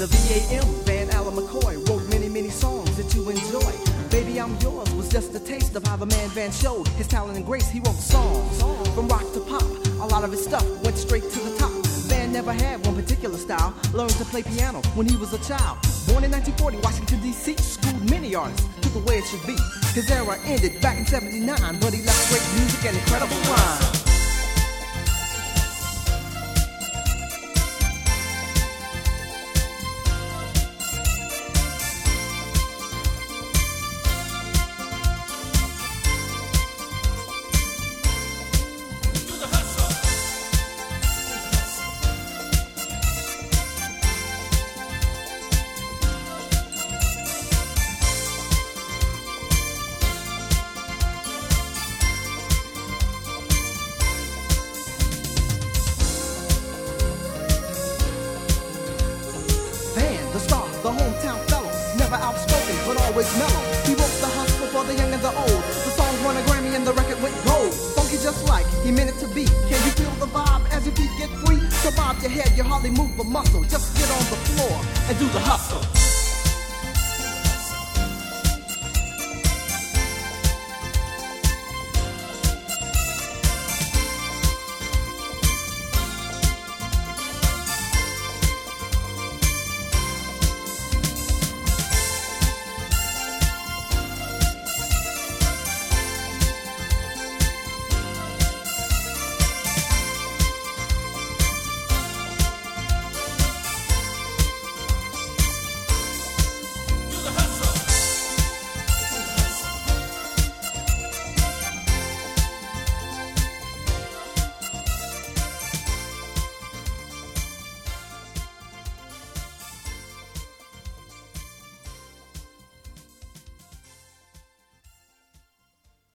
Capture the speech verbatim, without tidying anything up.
the V A M, Van Alan McCoy, wrote many, many songs that you enjoy. Baby, I'm Yours was just a taste of how the man Van showed his talent and grace. He wrote songs, from rock to pop. A lot of his stuff went straight to the top. Van never had one particular style. Learned to play piano when he was a child. Born in nineteen forty, Washington, D C, schooled many artists to the way it should be. His era ended back in seventy-nine, but he left great music and incredible rhymes. The star, the hometown fellow, never outspoken but always mellow. He wrote the hustle for the young and the old. The song won a Grammy and the record went gold. Funky just like he meant it to be. Can you feel the vibe as your feet get free? So bob your head, you hardly move a muscle. Just get on the floor and do the hustle.